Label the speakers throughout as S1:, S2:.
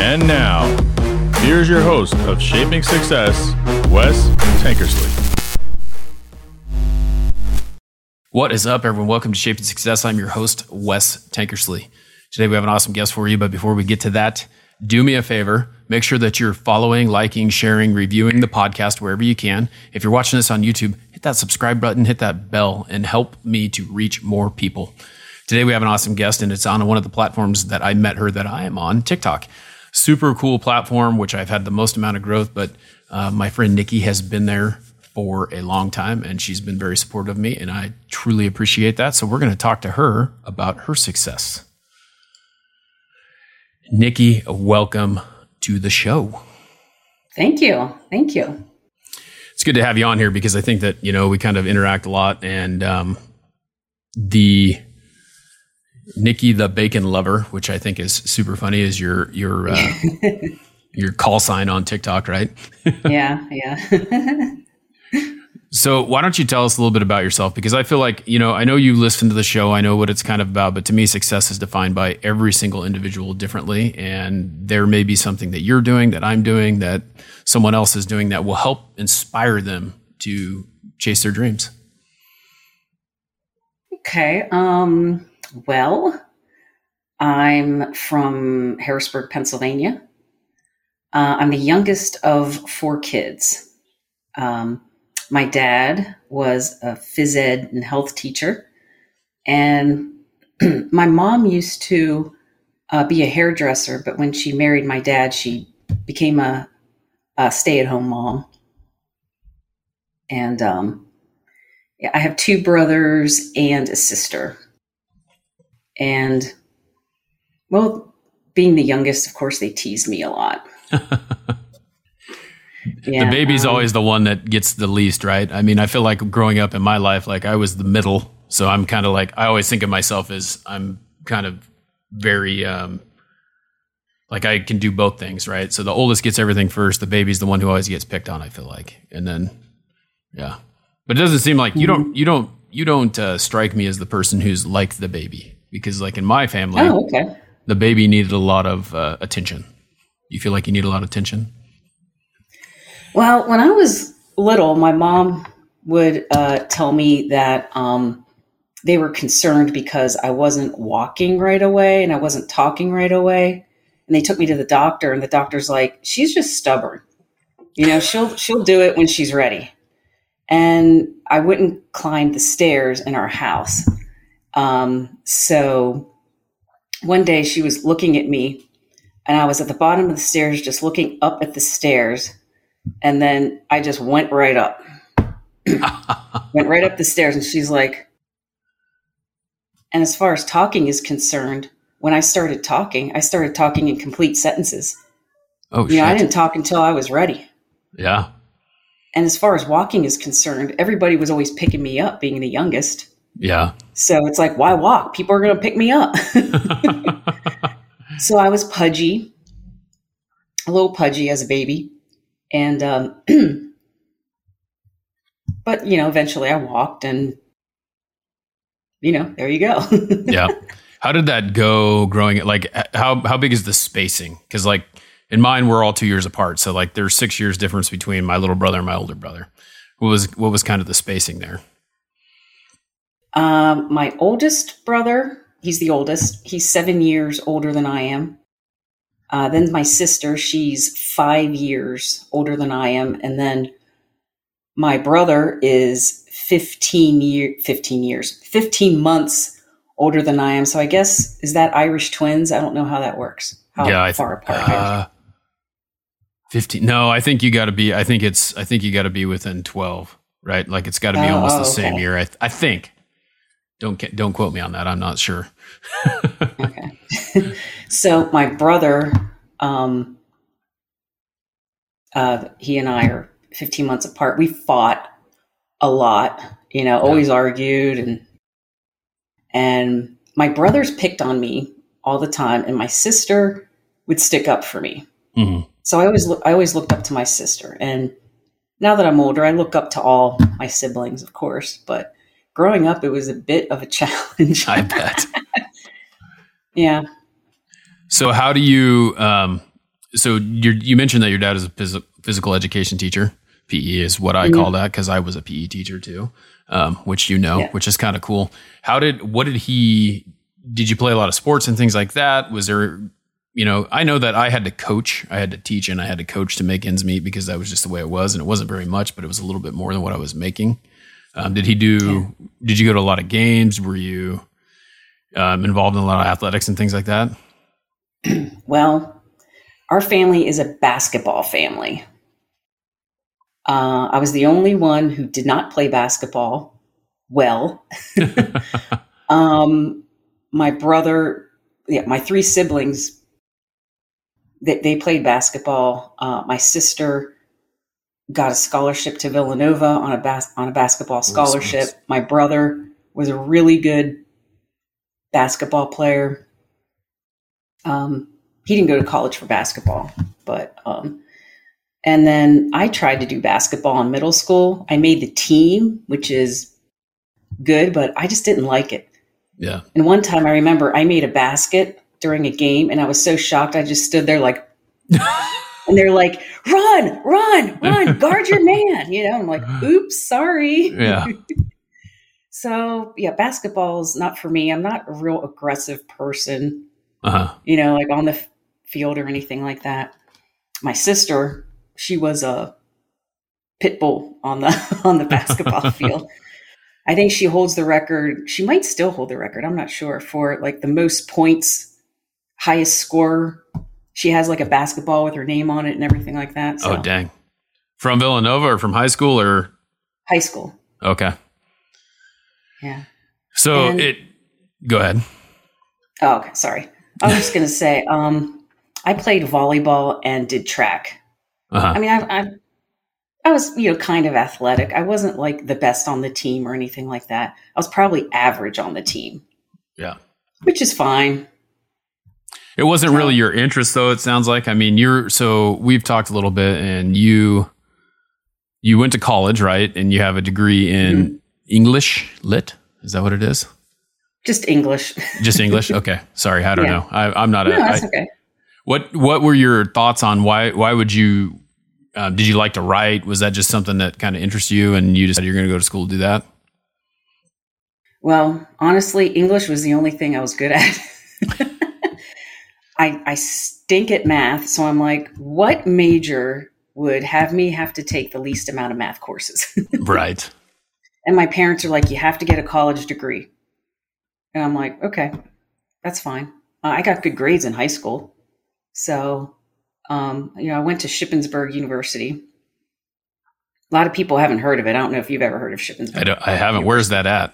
S1: And now, here's your host of Shaping Success, Wes Tankersley.
S2: What is up, everyone? Welcome to Shaping Success. I'm your host, Wes Tankersley. Today we have an awesome guest for you, but before we get to that, do me a favor. Make sure that you're following, liking, sharing, reviewing the podcast wherever you can. If you're watching this on YouTube, hit that subscribe button, hit that bell, and help me to reach more people. Today we have an awesome guest, and it's on one of the platforms that I met her that I am on, TikTok. Super cool platform, which I've had the most amount of growth, but my friend Nikki has been there for a long time, and she's been very supportive of me, and I truly appreciate that. So we're going to talk to her about her success. Nikki, welcome to the show.
S3: Thank you. Thank you.
S2: It's good to have you on here because I think that, you know, we kind of interact a lot, and the Nikki the Bacon Lover, which I think is super funny, is your call sign on TikTok, right?
S3: Yeah.
S2: So why don't you tell us a little bit about yourself? Because I feel like, you know, I know you listen to the show, I know what it's kind of about, but to me, success is defined by every single individual differently. And there may be something that you're doing, that I'm doing, that someone else is doing that will help inspire them to chase their dreams.
S3: Okay. Well, I'm from Harrisburg, Pennsylvania. I'm the youngest of 4 kids. My dad was a phys ed and health teacher, and my mom used to be a hairdresser, but when she married my dad, she became a stay-at-home mom. And I have 2 brothers and a sister. And, well, being the youngest, of course, they tease me a lot.
S2: Yeah, the baby's always the one that gets the least, right? I mean, I feel like growing up in my life, like I was the middle. So I'm kind of like, I always think of myself as I'm kind of very, like I can do both things, right? So the oldest gets everything first. The baby's the one who always gets picked on, I feel like. And then, yeah. But it doesn't seem like you don't strike me as the person who's like the baby, because like in my family, the baby needed a lot of attention. You feel like you need a lot of attention?
S3: Well, when I was little, my mom would tell me that they were concerned because I wasn't walking right away and I wasn't talking right away. And they took me to the doctor, and the doctor's like, she's just stubborn. You know, she'll do it when she's ready. And I wouldn't climb the stairs in our house. So one day she was looking at me, and I was at the bottom of the stairs just looking up at the stairs. And then I just went right up. Went right up the stairs, and she's like, and as far as talking is concerned, when I started talking in complete sentences.
S2: Oh, shit.
S3: I didn't talk until I was ready.
S2: Yeah.
S3: And as far as walking is concerned, everybody was always picking me up, being the youngest.
S2: Yeah.
S3: So it's like, why walk? People are going to pick me up. So I was pudgy, a little pudgy as a baby. And, but, eventually I walked, and, there you go.
S2: Yeah. How did that go growing? Like, how big is the spacing? Because like in mine, we're all 2 years apart. So like there's 6 years difference between my little brother and my older brother. What was kind of the spacing there?
S3: My oldest brother, he's the oldest. He's 7 years older than I am. Then my sister, she's 5 years older than I am. And then my brother is 15 months older than I am. So I guess, is that Irish twins? I don't know how that works. How far apart?
S2: 15. No, I think you got to be, I think you got to be within 12, right? Like it's got to be almost the same year. I think. Don't quote me on that. I'm not sure.
S3: Okay. So my brother, he and I are 15 months apart. We fought a lot, always argued, and my brothers picked on me all the time, and my sister would stick up for me. Mm-hmm. So I always looked up to my sister, and now that I'm older, I look up to all my siblings, of course, but growing up, it was a bit of a challenge.
S2: I bet.
S3: Yeah.
S2: So how do you, So you mentioned that your dad is a physical education teacher. PE is what I call that because I was a PE teacher too, which which is kind of cool. Did you play a lot of sports and things like that? Was there, I know that I had to coach, I had to teach, and I had to coach to make ends meet because that was just the way it was. And it wasn't very much, but it was a little bit more than what I was making. Did you go to a lot of games? Were you involved in a lot of athletics and things like that?
S3: Well, our family is a basketball family. I was the only one who did not play basketball well. My brother, my three siblings, they played basketball. My sister got a scholarship to Villanova on a basketball scholarship. Nice. My brother was a really good basketball player. He didn't go to college for basketball, but and then I tried to do basketball in middle school. I made the team, which is good, but I just didn't like it.
S2: Yeah.
S3: And one time I remember I made a basket during a game and I was so shocked. I just stood there like, and they're like, run, guard your man. I'm like, oops, sorry.
S2: Yeah.
S3: So basketball is not for me. I'm not a real aggressive person,
S2: like
S3: on the field or anything like that. My sister, she was a pit bull on the basketball field. I think she holds the record. She might still hold the record. I'm not sure for like the most points, highest score. She has like a basketball with her name on it and everything like that. So.
S2: Oh, dang. From Villanova or from high school or?
S3: High school.
S2: Okay.
S3: Yeah.
S2: So go ahead.
S3: Oh, okay. Sorry. I was just going to say, I played volleyball and did track. I mean, I was, kind of athletic. I wasn't like the best on the team or anything like that. I was probably average on the team.
S2: Yeah.
S3: Which is fine.
S2: It wasn't really your interest though, it sounds like. I mean, so we've talked a little bit and you went to college, right? And you have a degree in English lit. Is that what it is?
S3: Just English.
S2: Just English? Okay. Sorry. I don't know. I'm not
S3: that's okay.
S2: What were your thoughts on why would you, did you like to write? Was that just something that kind of interests you and you decided you're going to go to school to do that?
S3: Well, honestly, English was the only thing I was good at. I stink at math. So I'm like, what major would have me have to take the least amount of math courses?
S2: Right.
S3: And my parents are like, you have to get a college degree. And I'm like, okay, that's fine. I got good grades in high school. So, I went to Shippensburg University. A lot of people haven't heard of it. I don't know if you've ever heard of Shippensburg.
S2: I haven't. Where's that at?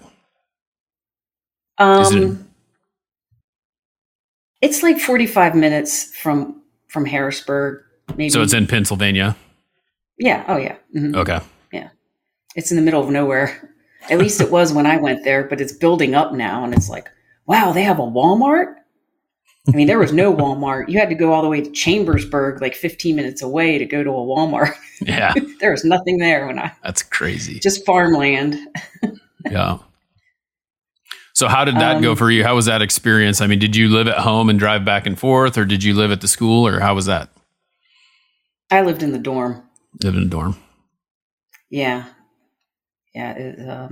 S3: It's like 45 minutes from Harrisburg, maybe.
S2: So it's in Pennsylvania?
S3: Yeah. Oh, yeah. Mm-hmm.
S2: Okay.
S3: Yeah. It's in the middle of nowhere. At least it was when I went there, but it's building up now. And it's like, wow, they have a Walmart? I mean, there was no Walmart. You had to go all the way to Chambersburg, like 15 minutes away to go to a Walmart.
S2: Yeah.
S3: There was nothing there
S2: That's crazy.
S3: Just farmland.
S2: Yeah. So how did that go for you? How was that experience? I mean, did you live at home and drive back and forth, or did you live at the school, or how was that?
S3: I lived in the dorm.
S2: Lived in a dorm.
S3: Yeah. Yeah.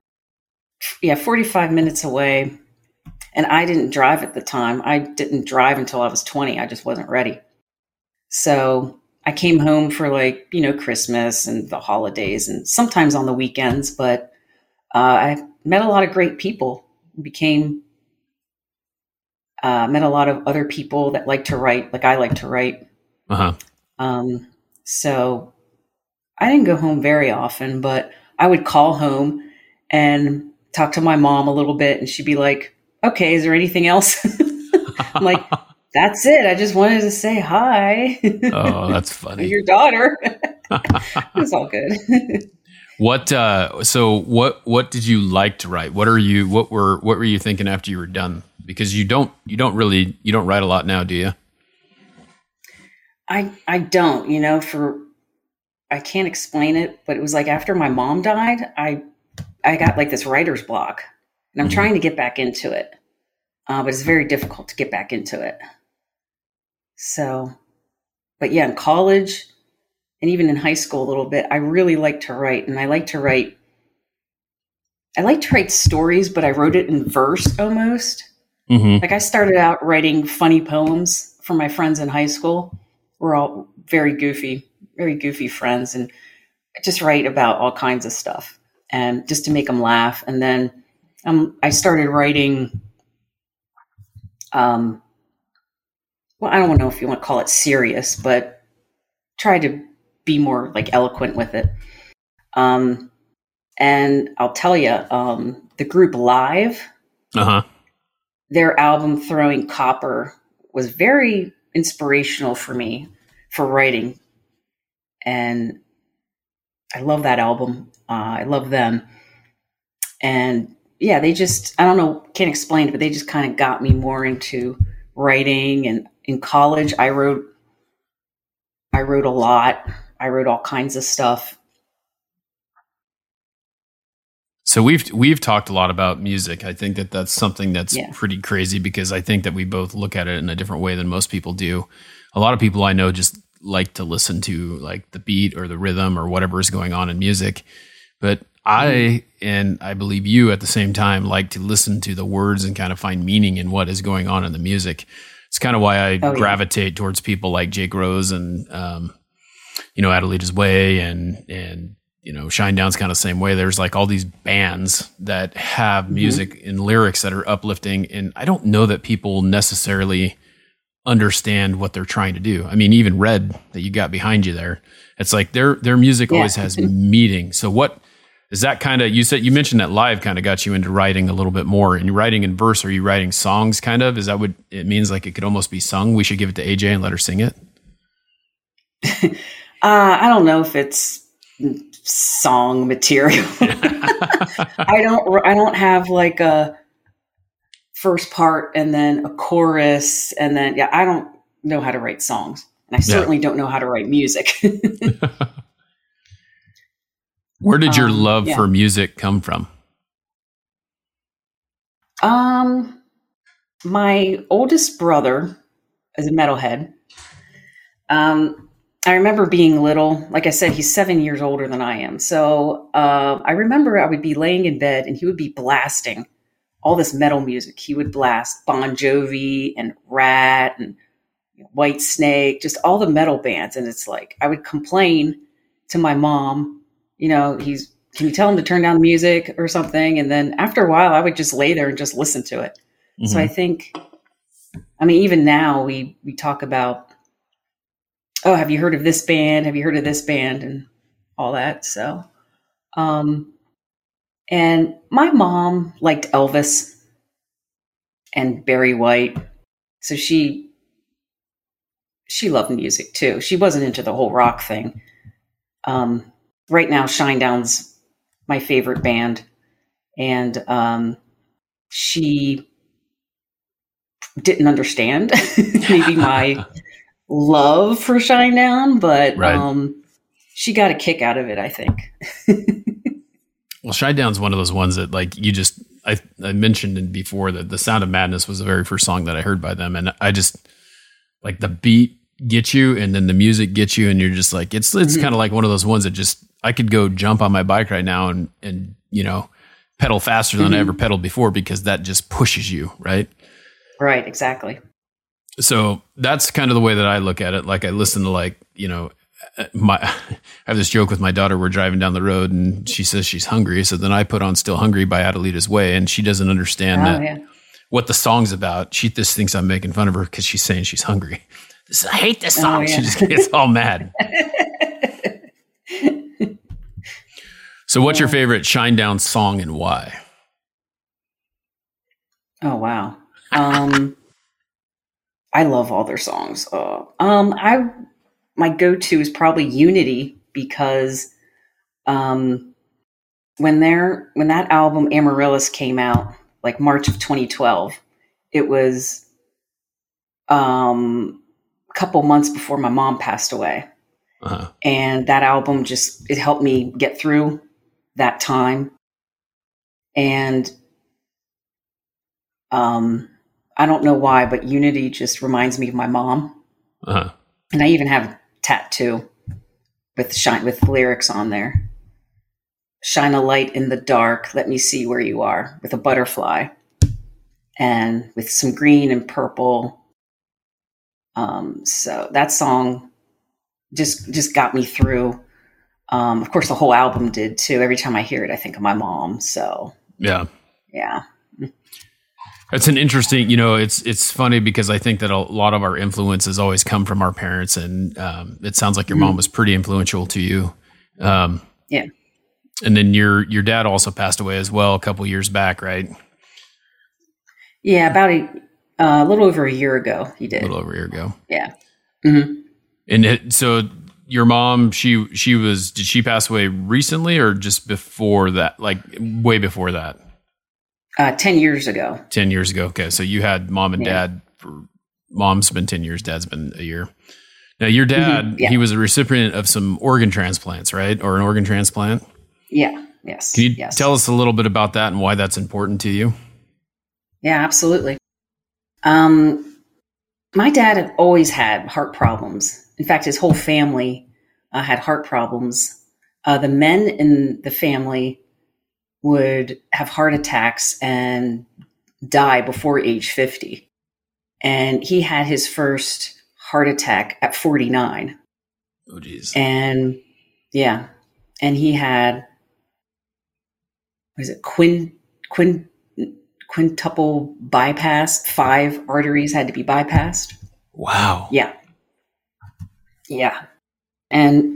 S3: 45 minutes away. And I didn't drive at the time. I didn't drive until I was 20. I just wasn't ready. So I came home for Christmas and the holidays and sometimes on the weekends, but I met a lot of great people. Met a lot of other people that like to write, like I like to write. So I didn't go home very often, but I would call home and talk to my mom a little bit, and she'd be like, okay, is there anything else? I'm like, that's it. I just wanted to say hi.
S2: Oh, that's funny.
S3: Your daughter. It's all good.
S2: What did you like to write? What were you thinking after you were done? Because you don't write a lot now, do you?
S3: I don't, I can't explain it, but it was like after my mom died, I got like this writer's block, and I'm trying to get back into it. But it's very difficult to get back into it. So but yeah, in college and even in high school a little bit, I really like to write, and I like to write stories, but I wrote it in verse almost.
S2: Mm-hmm.
S3: Like I started out writing funny poems for my friends in high school. We're all very goofy friends, and I just write about all kinds of stuff, and just to make them laugh. And then I started writing. Well, I don't know if you want to call it serious, but try to be more like eloquent with it. And I'll tell you, the group Live, their album Throwing Copper was very inspirational for me for writing. And I love that album. I love them. And yeah, they just, I don't know, can't explain it, but they just kind of got me more into writing. And in college, I wrote a lot. I wrote all kinds of stuff.
S2: So we've talked a lot about music. I think that's something that's pretty crazy, because I think that we both look at it in a different way than most people do. A lot of people I know just like to listen to like the beat or the rhythm or whatever is going on in music. But I believe you at the same time like to listen to the words and kind of find meaning in what is going on in the music. It's kind of why I gravitate towards people like Jake Rose and Adelita's Way and Shinedown's kind of the same way. There's like all these bands that have music and lyrics that are uplifting, and I don't know that people necessarily understand what they're trying to do. I mean, even Red that you got behind you there, it's like their music always has meaning. So what is that kind of, you mentioned that Live kind of got you into writing a little bit more, and you're writing in verse. Are you writing songs kind of? Is that what it means? Like it could almost be sung? We should give it to AJ and let her sing it.
S3: I don't know if it's song material. I don't have like a first part and then a chorus and then I don't know how to write songs, and I certainly don't know how to write music.
S2: Where did your love for music come from?
S3: My oldest brother is a metalhead. I remember being little. Like I said, he's 7 years older than I am. So I remember I would be laying in bed and he would be blasting all this metal music. He would blast Bon Jovi and Rat and White Snake, just all the metal bands. And it's like, I would complain to my mom, can you tell him to turn down the music or something? And then after a while, I would just lay there and just listen to it. Mm-hmm. So I think, even now we talk about, oh, have you heard of this band? Have you heard of this band? And all that. So, and my mom liked Elvis and Barry White. So she loved music too. She wasn't into the whole rock thing. Right now, Shinedown's my favorite band. And she didn't understand maybe my love for Shinedown, but she got a kick out of it, I think.
S2: Well, Shinedown's one of those ones that like I mentioned it before that The Sound of Madness was the very first song that I heard by them, and I just like the beat gets you and then the music gets you, and you're just like it's kind of like one of those ones that just I could go jump on my bike right now and pedal faster than I ever pedaled before, because that just pushes you, right?
S3: Right, exactly.
S2: So that's kind of the way that I look at it. Like I listen to I have this joke with my daughter. We're driving down the road and she says she's hungry. So then I put on Still Hungry by Adelita's Way, and she doesn't understand what the song's about. She just thinks I'm making fun of her because she's saying she's hungry. I hate this song. She just gets all mad. So what's your favorite Shinedown song and why?
S3: Oh, wow. I love all their songs. My go-to is probably Unity, because when that album Amaryllis came out, like March of 2012, it was a couple months before my mom passed away. Uh-huh. And that album it helped me get through that time. And I don't know why, but Unity just reminds me of my mom. Uh-huh. And I even have a tattoo with lyrics on there. Shine a light in the dark, let me see where you are, with a butterfly and with some green and purple. So that song just got me through. Of course, the whole album did too. Every time I hear it, I think of my mom. So
S2: yeah.
S1: It's an interesting, it's funny because I think that a lot of our influences always come from our parents, and it sounds like your mom was pretty influential to you.
S3: Yeah.
S1: And then your dad also passed away as well a couple years back, right?
S3: Yeah, about a little over a year ago, he did.
S2: A little over a year ago.
S3: Yeah. Mm-hmm.
S1: And so your mom, did she pass away recently or just before that, like way before that?
S3: 10 years ago.
S1: 10 years ago. Okay. So you had mom and dad mom's been 10 years, dad's been a year. Now your dad, he was a recipient of some organ transplants, right? Or an organ transplant?
S3: Yeah. Yes.
S1: Can you tell us a little bit about that and why that's important to you?
S3: Yeah, absolutely. My dad had always had heart problems. In fact, his whole family had heart problems. The men in the family would have heart attacks and die before age 50. And he had his first heart attack at 49.
S2: Oh, geez.
S3: And he had, quintuple bypass. 5 arteries had to be bypassed.
S2: Wow.
S3: Yeah. And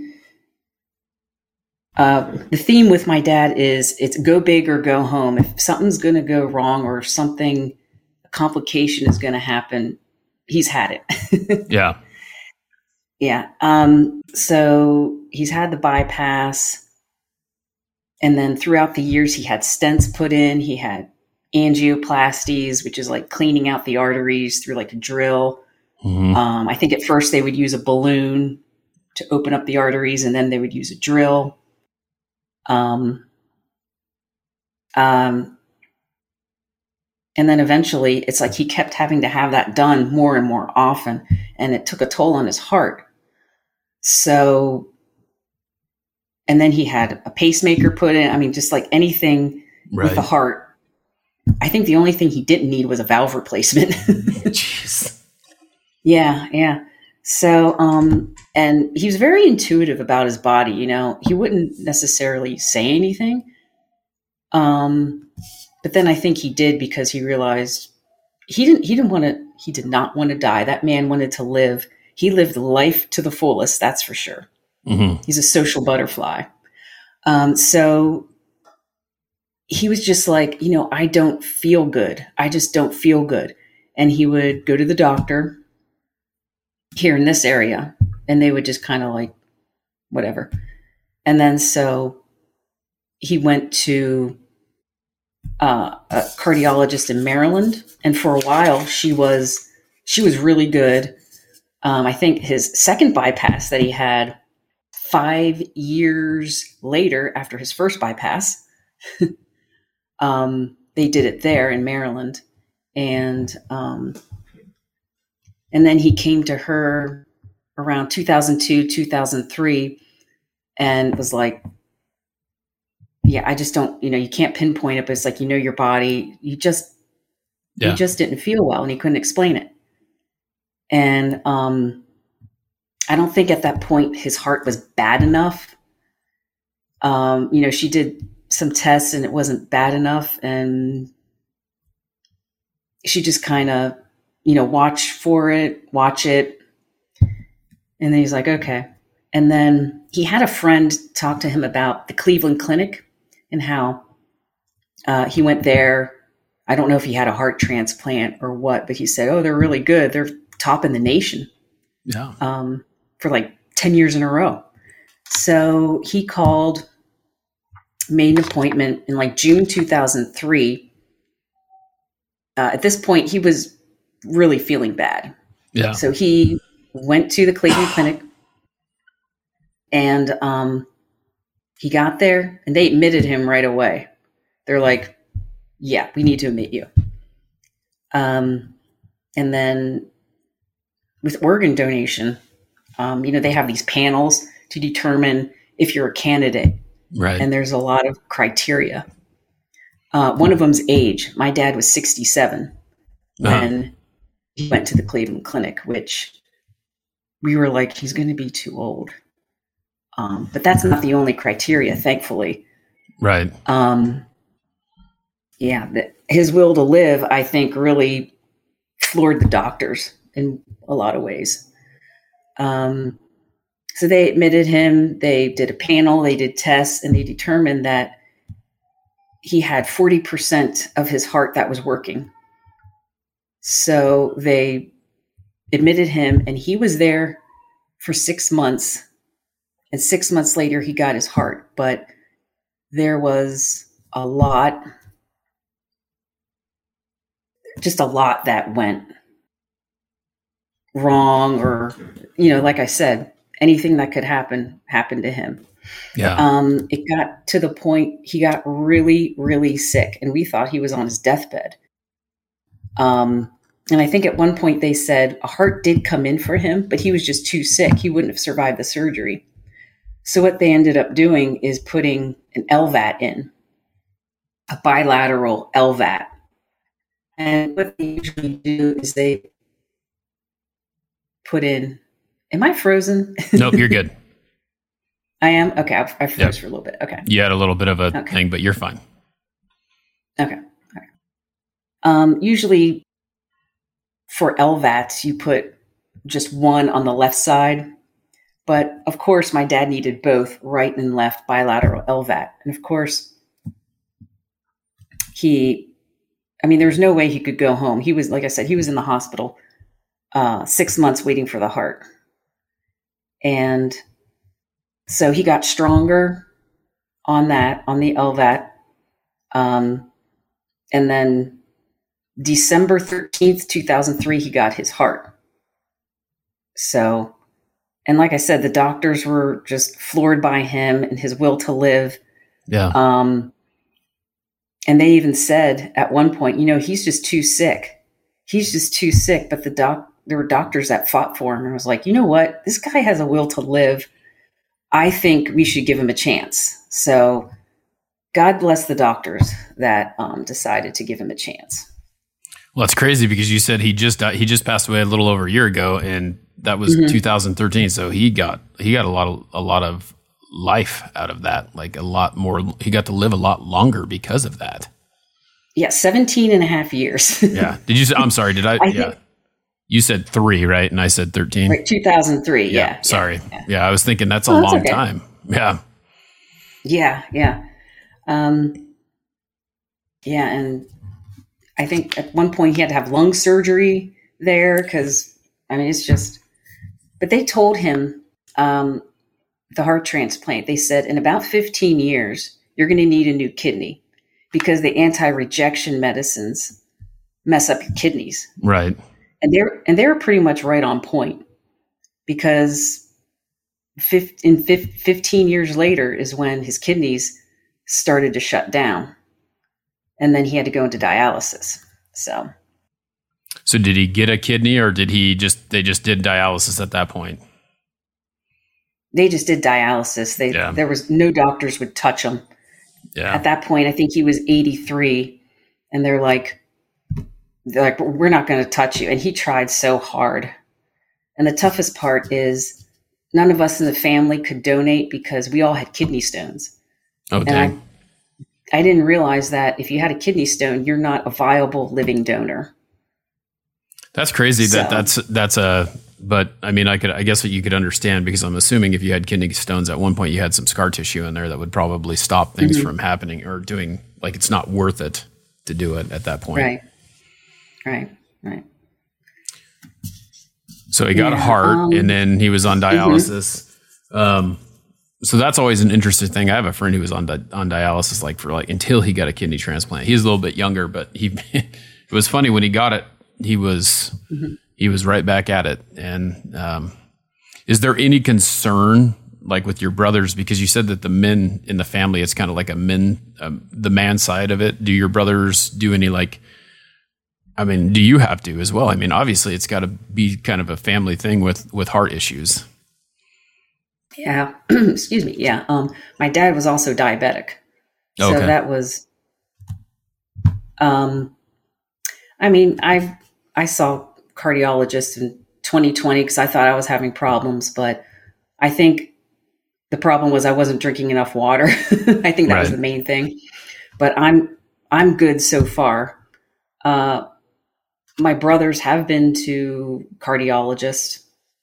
S3: the theme with my dad is it's go big or go home. If something's going to go wrong or a complication is going to happen, he's had it.
S1: Yeah.
S3: Yeah. So he's had the bypass. And then throughout the years, he had stents put in. He had angioplasties, which is like cleaning out the arteries through like a drill.
S1: Mm-hmm.
S3: I think at first they would use a balloon to open up the arteries, and then they would use a drill. And then eventually it's like he kept having to have that done more and more often, and it took a toll on his heart. So, and then he had a pacemaker put in. I mean, just like anything with the heart. I think the only thing he didn't need was a valve replacement.
S2: Jeez.
S3: Yeah. So, and he was very intuitive about his body. He wouldn't necessarily say anything. But then I think he did because he realized he did not want to die. That man wanted to live. He lived life to the fullest. That's for sure.
S1: Mm-hmm.
S3: He's a social butterfly. So he was just like, I don't feel good. I just don't feel good. And he would go to the doctor here in this area, and they would just kind of like, whatever. And then so he went to a cardiologist in Maryland. And for a while she was really good. I think his second bypass that he had 5 years later after his first bypass, they did it there in Maryland. And then he came to her around 2002, 2003 and was like, yeah, I just don't, you can't pinpoint it, but it's like, your body, you just didn't feel well, and he couldn't explain it. And I don't think at that point his heart was bad enough. She did some tests and it wasn't bad enough. And she just kind of, watch it. And then he's like, okay. And then he had a friend talk to him about the Cleveland Clinic and how he went there. I don't know if he had a heart transplant or what, but he said, oh, they're really good. They're top in the nation.
S2: Yeah.
S3: For like 10 years in a row. So he made an appointment in like June 2003. At this point, he was really feeling bad.
S2: Yeah.
S3: So he went to the Cleveland Clinic, and he got there, and they admitted him right away. They're like, yeah, we need to admit you. And then with organ donation, They have these panels to determine if you're a candidate.
S1: Right.
S3: And there's a lot of criteria. One of them's age. My dad was 67 when he went to the Cleveland Clinic, which we were like, he's going to be too old. But that's not the only criteria, thankfully.
S1: Right.
S3: His will to live, I think, really floored the doctors in a lot of ways. So they admitted him, they did a panel, they did tests, and they determined that he had 40% of his heart that was working. So they admitted him, and he was there for 6 months. And 6 months later, he got his heart. But there was a lot that went wrong, or, like I said, anything that could happen happened to him.
S1: Yeah.
S3: It got to the point he got really, really sick, and we thought he was on his deathbed. And I think at one point they said a heart did come in for him, but he was just too sick. He wouldn't have survived the surgery. So what they ended up doing is putting an LVAD in, a bilateral LVAD. And what they usually do is they put in, am I frozen?
S1: Nope, you're good.
S3: I am? Okay, I froze for a little bit. Okay.
S1: You had a little bit of a thing, but you're fine.
S3: Okay. All right. Usually for LVADs, you put just one on the left side. But of course, my dad needed both right and left bilateral LVAD. And of course, there's no way he could go home. He was, like I said, he was in the hospital 6 months waiting for the heart. And so he got stronger on the LVAD. And then December 13th, 2003, he got his heart. So, and like I said, the doctors were just floored by him and his will to live.
S1: Yeah.
S3: And they even said at one point, he's just too sick. He's just too sick. But there were doctors that fought for him and was like, you know what? This guy has a will to live. I think we should give him a chance. So God bless the doctors that decided to give him a chance.
S1: Well, it's crazy because you said he just passed away a little over a year ago, and that was 2013. So he got a lot of life out of that, like a lot more. He got to live a lot longer because of that.
S3: Yeah, 17 and a half years.
S1: Yeah. Did you say, I'm sorry, did I yeah. You said 3, right? And I said 13.
S3: Right, 2003. Yeah.
S1: Sorry. Yeah. I was thinking that's a long time. Yeah.
S3: Yeah. Yeah. And I think at one point he had to have lung surgery there because, it's just, but they told him, the heart transplant, they said in about 15 years, you're going to need a new kidney because the anti-rejection medicines mess up your kidneys.
S1: Right.
S3: And they're pretty much right on point because 15 years later is when his kidneys started to shut down. And then he had to go into dialysis. So
S1: did he get a kidney or they just did dialysis at that point?
S3: They just did dialysis. There was no doctors would touch him.
S1: Yeah.
S3: At that point, I think he was 83 and they're like, we're not going to touch you. And he tried so hard. And the toughest part is none of us in the family could donate because we all had kidney stones.
S1: Oh, dang.
S3: And I didn't realize that if you had a kidney stone, you're not a viable living donor.
S1: That's crazy. But I guess what you could understand, because I'm assuming if you had kidney stones at one point, you had some scar tissue in there that would probably stop things from happening or doing, like, it's not worth it to do it at that point.
S3: Right.
S1: So he got a heart and then he was on dialysis. So that's always an interesting thing. I have a friend who was on dialysis, until he got a kidney transplant. He's a little bit younger, but it was funny when he got it, he was right back at it. And is there any concern, like with your brothers, because you said that the men in the family, it's kind of like the man side of it. Do your brothers do any do you have to as well? Obviously it's got to be kind of a family thing with heart issues.
S3: Yeah. Excuse me. Yeah. My dad was also diabetic. So
S1: Okay.
S3: that was, I mean, I saw cardiologists in 2020 because I thought I was having problems, but I think the problem was I wasn't drinking enough water. I think that was
S1: Right.
S3: the main thing. But I'm good so far. My brothers have been to cardiologists,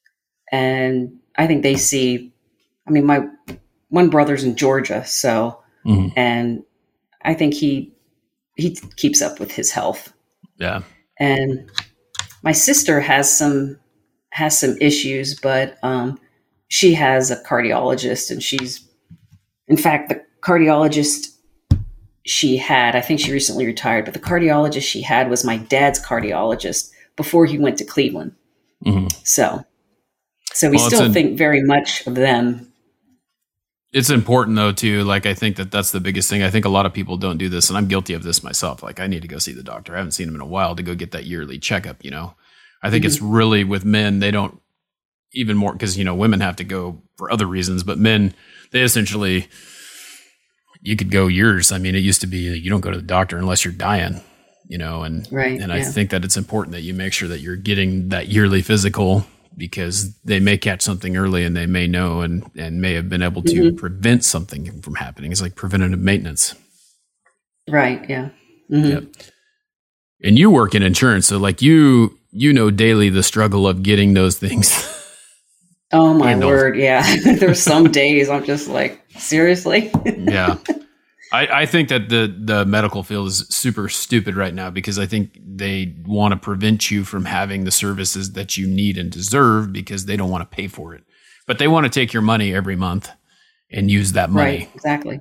S3: and I think they see. I mean, my one brother's in Georgia, so and I think he keeps up with his health.
S1: Yeah.
S3: And my sister has some issues, but she has a cardiologist, and in fact, the cardiologist she had, I think she recently retired, but the cardiologist she had was my dad's cardiologist before he went to Cleveland. So we still think very much of them.
S1: It's important though too. Like, I think that's the biggest thing. I think a lot of people don't do this, and I'm guilty of this myself. Like, I need to go see the doctor. I haven't seen him in a while to go get that yearly checkup. I think it's really with men, they don't even more because, women have to go for other reasons, but men, they essentially, you could go years. I mean, it used to be you don't go to the doctor unless you're dying, and
S3: Right,
S1: I think that it's important that you make sure that you're getting that yearly physical, because they may catch something early and they may know and may have been able to prevent something from happening. It's like preventative maintenance.
S3: Right. Yeah.
S1: Yep. And you work in insurance, so like you know daily the struggle of getting those things.
S3: Oh my word. Yeah. There's some days I'm just like, seriously?
S1: Yeah. I think that the medical field is super stupid right now, because I think they want to prevent you from having the services that you need and deserve because they don't want to pay for it. But they want to take your money every month and use that money.
S3: Right, exactly.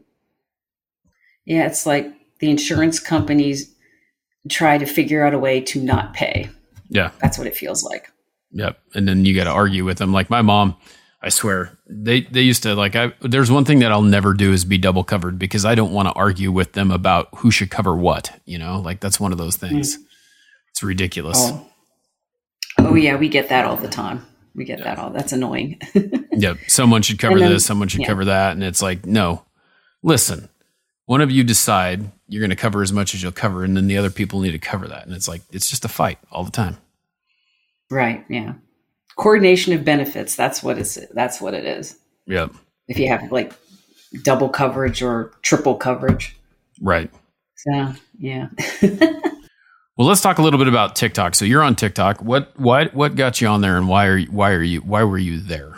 S3: Yeah, it's like the insurance companies try to figure out a way to not pay.
S1: Yeah.
S3: That's what it feels like.
S1: Yep. And then you got to argue with them. Like my mom, I swear, they used to like, there's one thing that I'll never do is be double covered, because I don't want to argue with them about who should cover what, like that's one of those things. It's ridiculous.
S3: Oh yeah. We get that all the time. That's annoying.
S1: Yep. Someone should cover this. Someone should cover that. And it's like, no, listen, one of you decide you're going to cover as much as you'll cover. And then the other people need to cover that. And it's like, it's just a fight all the time.
S3: Right. Yeah. Coordination of benefits. That's what it is.
S1: Yep.
S3: If you have like double coverage or triple coverage.
S1: Right.
S3: So, yeah.
S1: Well, let's talk a little bit about TikTok. So you're on TikTok. What got you on there, and why were you there?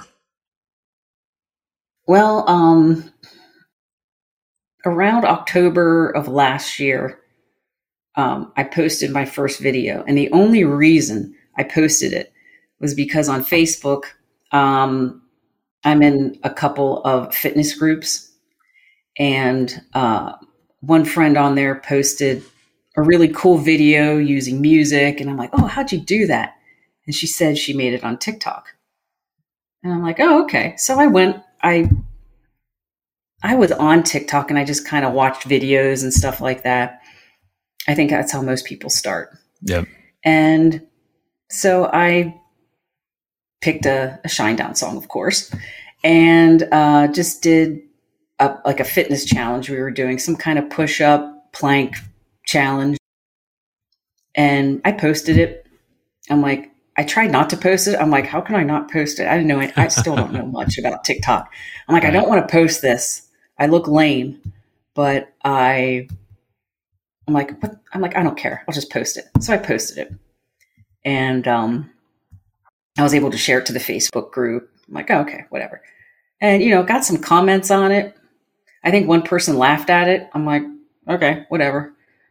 S3: Well, around October of last year, I posted my first video, and the only reason I posted it was because on Facebook, I'm in a couple of fitness groups, and one friend on there posted a really cool video using music, and I'm like, oh, how'd you do that? And she said she made it on TikTok. And I'm like, oh, okay. So I went, I was on TikTok, and I just kind of watched videos and stuff like that. I think that's how most people start.
S1: Yep.
S3: And so I picked a Shinedown song, of course, and just did a fitness challenge. We were doing some kind of push-up plank challenge, and I posted it. I'm like, I tried not to post it. I'm like, how can I not post it? I didn't know it. I still don't know much about TikTok. I'm like, I don't want to post this. I look lame, but I'm like, I don't care. I'll just post it. So I posted it, and I was able to share it to the Facebook group. I'm like, oh, okay, whatever. And, got some comments on it. I think one person laughed at it. I'm like, okay, whatever.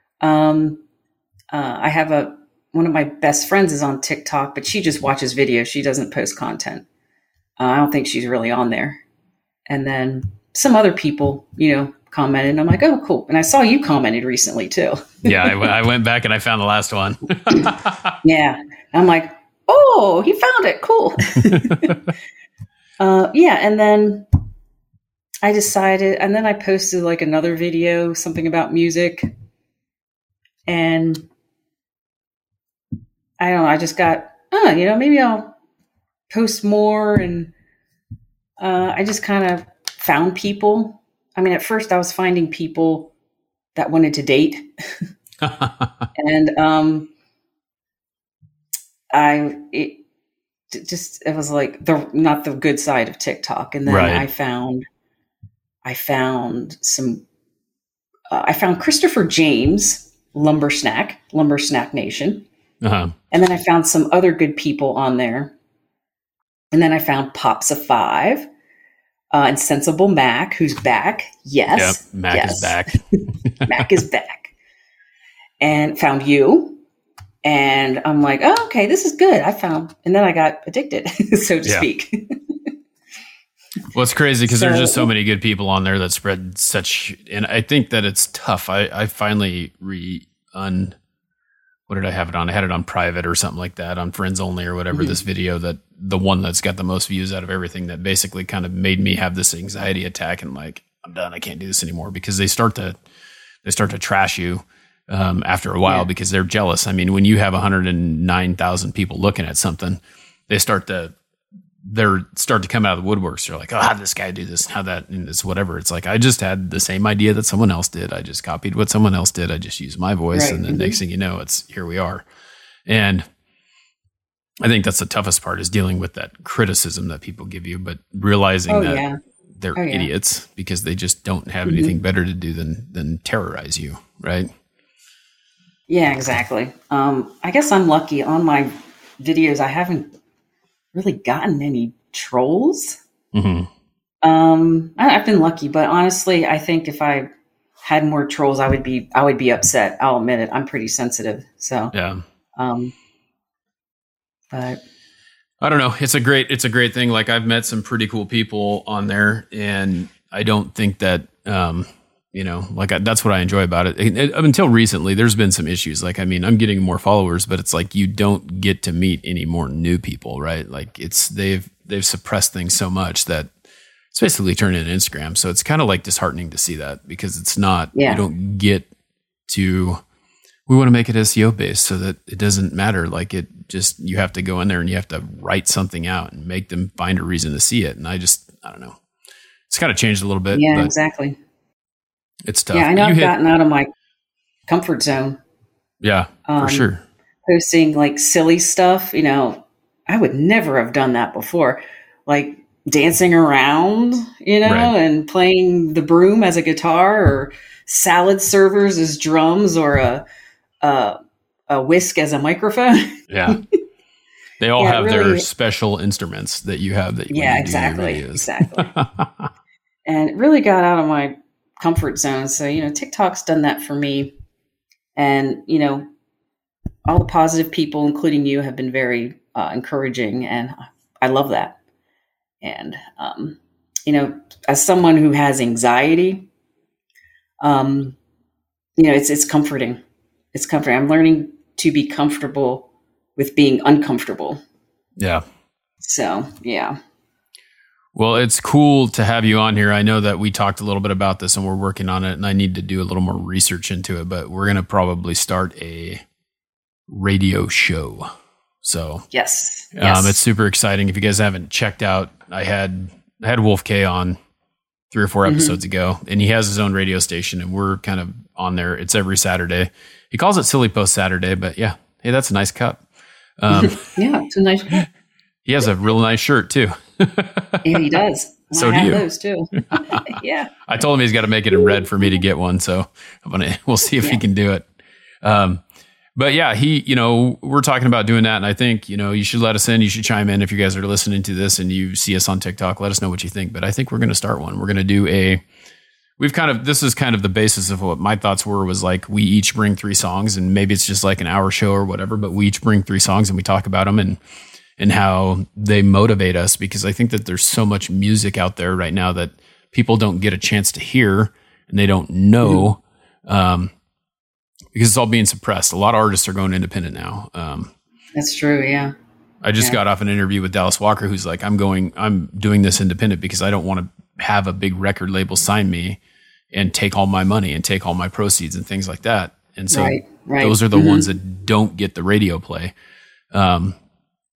S3: I have one of my best friends is on TikTok, but she just watches videos. She doesn't post content. I don't think she's really on there. And then some other people, commented, and I'm like, oh, cool. And I saw you commented recently too.
S1: Yeah. I went back and I found the last one.
S3: Yeah. I'm like, oh, he found it. Cool. Yeah. And then I decided, and then I posted like another video, something about music. And I don't know, I just got, maybe I'll post more. And I just kind of found people. I mean, at first I was finding people that wanted to date. And it was like not the good side of TikTok. And then
S2: Right.
S3: I found Christopher James, Lumber Snack Nation.
S2: Uh-huh.
S3: And then I found some other good people on there. And then I found Pops of Five, and Sensible Mac, who's back. Yes.
S2: Yep. Mac is back.
S3: Mac is back. And found you. And I'm like, oh, okay, this is good. And then I got addicted, so to speak.
S2: Well, it's crazy because there's just so many good people on there that spread and I think that it's tough. I finally what did I have it on? I had it on private or something like that, on friends only or whatever. Mm-hmm. This video, that the one that's got the most views out of everything, that basically kind of made me have this anxiety attack and like, I'm done. I can't do this anymore, because they start to trash you after a while because they're jealous. I mean, when you have 109,000 people looking at something, they start to come out of the woodworks. They're like, oh, how'd this guy do this? How that, and it's whatever. It's like, I just had the same idea that someone else did. I just copied what someone else did. I just used my voice. Right. And then next thing you know, here we are. And I think that's the toughest part, is dealing with that criticism that people give you, but realizing that they're idiots because they just don't have anything better to do than terrorize you. Right.
S3: Yeah, exactly. I guess I'm lucky on my videos. I haven't really gotten any trolls. Mm-hmm. I've been lucky, but honestly, I think if I had more trolls, I would be upset. I'll admit it. I'm pretty sensitive. So,
S2: yeah.
S3: But
S2: I don't know. It's a great thing. Like, I've met some pretty cool people on there, and I don't think that, that's what I enjoy about it. Until recently, there's been some issues. Like, I mean, I'm getting more followers, but it's like, you don't get to meet any more new people, right? Like, they've suppressed things so much that it's basically turned into Instagram. So it's kind of like disheartening to see that, because it's not, you don't get to, we want to make it SEO based so that it doesn't matter. Like, you have to go in there and you have to write something out and make them find a reason to see it. And I don't know. It's kind of changed a little bit.
S3: Yeah, exactly.
S2: It's tough.
S3: Yeah, I know I've gotten out of my comfort zone.
S2: Yeah, for sure.
S3: Posting like silly stuff, I would never have done that before. Like dancing around, and playing the broom as a guitar, or salad servers as drums, or a whisk as a microphone.
S2: Yeah. They all have their special instruments that you have that you
S3: exactly. And it really got out of my comfort zone. So, TikTok's done that for me. And, all the positive people, including you, have been very encouraging. And I love that. And, as someone who has anxiety, it's comforting. It's comforting. I'm learning to be comfortable with being uncomfortable.
S2: Yeah.
S3: So, yeah.
S2: Well, it's cool to have you on here. I know that we talked a little bit about this and we're working on it, and I need to do a little more research into it, but we're going to probably start a radio show. So
S3: yes.
S2: It's super exciting. If you guys haven't checked out, I had Wolf K on 3 or 4 episodes ago, and he has his own radio station, and we're kind of on there. It's every Saturday. He calls it Silly Post Saturday, but yeah. Hey, that's a nice cup.
S3: Yeah, it's a nice cup.
S2: He has a real nice shirt too.
S3: Yeah, he does.
S2: So
S3: I
S2: do you.
S3: have those too. Yeah.
S2: I told him he's got to make it in red for me to get one. So we'll see if he can do it. But yeah, we're talking about doing that. And I think, you should let us in. You should chime in if you guys are listening to this and you see us on TikTok. Let us know what you think. But I think we're going to start one. We're going to do this is kind of the basis of what my thoughts was like, we each bring 3 songs, and maybe it's just like an hour show or whatever, but we each bring 3 songs and we talk about them and how they motivate us, because I think that there's so much music out there right now that people don't get a chance to hear and they don't know, because it's all being suppressed. A lot of artists are going independent now.
S3: That's true. Yeah.
S2: I just got off an interview with Dallas Walker, who's like, I'm doing this independent because I don't want to have a big record label sign me and take all my money and take all my proceeds and things like that. And so those are the ones that don't get the radio play.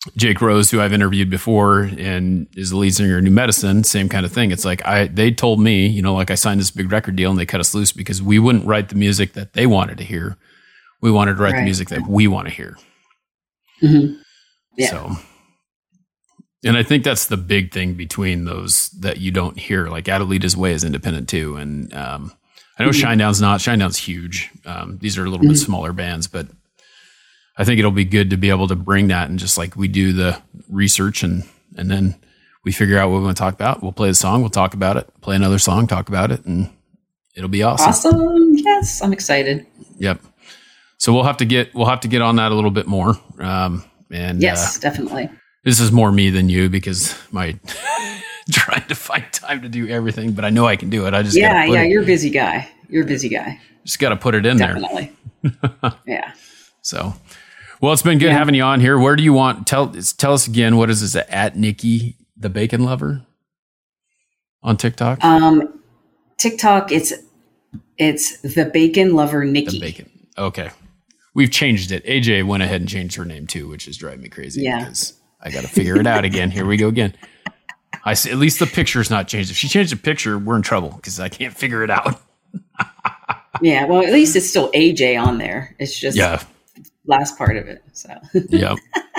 S1: Jake Rose, who I've interviewed before and is the lead singer of New Medicine, same kind of thing. It's like they told me, you know, like I signed this big record deal and they cut us loose because we wouldn't write the music that they wanted to hear. We wanted to write the music that we want to hear.
S3: Mm-hmm. Yeah.
S1: So, and I think that's the big thing between those that you don't hear. Like Adelita's Way is independent too. And I know Shinedown's not. Shinedown's huge. These are a little bit smaller bands, but I think it'll be good to be able to bring that and just like we do the research and then we figure out what we want to talk about. We'll play the song, we'll talk about it, play another song, talk about it, and it'll be awesome.
S3: Awesome. Yes, I'm excited.
S1: Yep. So we'll have to get on that a little bit more. And
S3: yes, definitely.
S1: This is more me than you because my trying to find time to do everything, but I know I can do it. I just
S3: you're a busy guy.
S1: Just got to put it in
S3: definitely.
S1: there.
S3: Yeah.
S1: So, well, it's been good having you on here. Where do you want? Tell us again. What is this at Nikki the Bacon Lover on TikTok?
S3: TikTok. It's the Bacon Lover Nikki.
S1: The Bacon. Okay, we've changed it. AJ went ahead and changed her name too, which is driving me crazy.
S3: Yeah.
S1: Because I got to figure it out again. Here we go again. I see. At least the picture's not changed. If she changed the picture, we're in trouble because I can't figure it out.
S3: Yeah. Well, at least it's still AJ on there. It's just last part of it. So
S1: yep.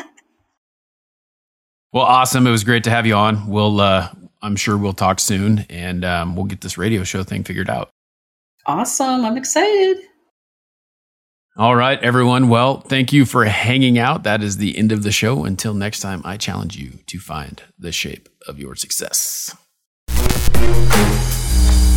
S1: Well, awesome. It was great to have you on. We'll I'm sure we'll talk soon and we'll get this radio show thing figured out.
S3: Awesome. I'm excited.
S1: All right, everyone. Well, thank you for hanging out. That is the end of the show. Until next time, I challenge you to find the shape of your success.